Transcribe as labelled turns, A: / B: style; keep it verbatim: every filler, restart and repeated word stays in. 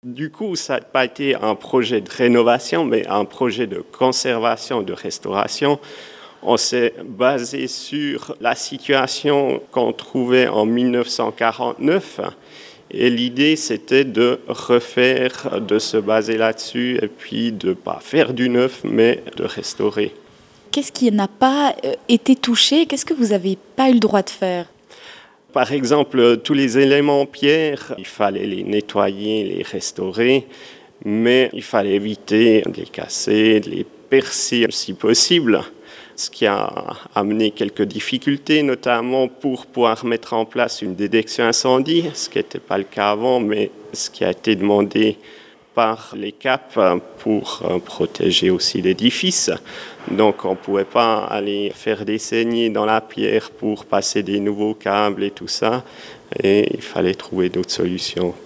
A: Du coup, ça n'a pas été un projet de rénovation, mais un projet de conservation, de restauration. On s'est basé sur la situation qu'on trouvait en mille neuf cent quarante-neuf. Et l'idée, c'était de refaire, de se baser là-dessus et puis de ne pas faire du neuf, mais de restaurer.
B: Qu'est-ce qui n'a pas été touché? Qu'est-ce que vous n'avez pas eu le droit de faire?
A: Par exemple, tous les éléments en pierre, il fallait les nettoyer, les restaurer, mais il fallait éviter de les casser, de les percer si possible. Ce qui a amené quelques difficultés, notamment pour pouvoir mettre en place une détection incendie, ce qui n'était pas le cas avant, mais ce qui a été demandé par les C A P pour protéger aussi l'édifice. Donc on ne pouvait pas aller faire des saignées dans la pierre pour passer des nouveaux câbles et tout ça, et il fallait trouver d'autres solutions.